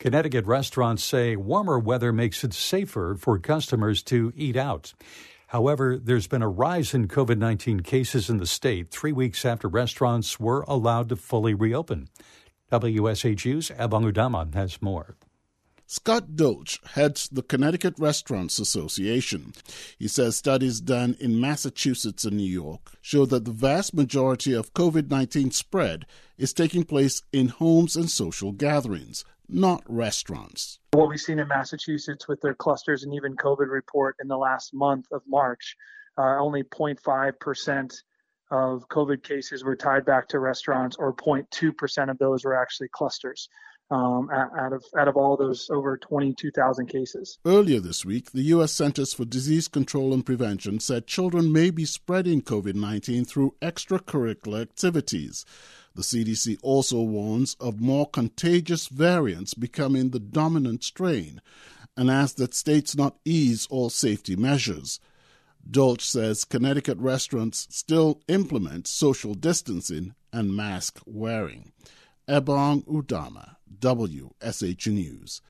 Connecticut restaurants say warmer weather makes it safer for customers to eat out. However, there's been a rise in COVID-19 cases in the state 3 weeks after restaurants were allowed to fully reopen. WSHU's Ebong Udama has more. Scott Dolch heads the Connecticut Restaurants Association. He says studies done in Massachusetts and New York show that the vast majority of COVID-19 spread is taking place in homes and social gatherings, not restaurants. What we've seen in Massachusetts with their clusters and even COVID report in the last month of March, only 0.5% of COVID cases were tied back to restaurants, or 0.2% of those were actually clusters. Out of all those over 22,000 cases. Earlier this week, the U.S. Centers for Disease Control and Prevention said children may be spreading COVID-19 through extracurricular activities. The CDC also warns of more contagious variants becoming the dominant strain and asks that states not ease all safety measures. Dolch says Connecticut restaurants still implement social distancing and mask wearing. Ebong Udama, WSH News.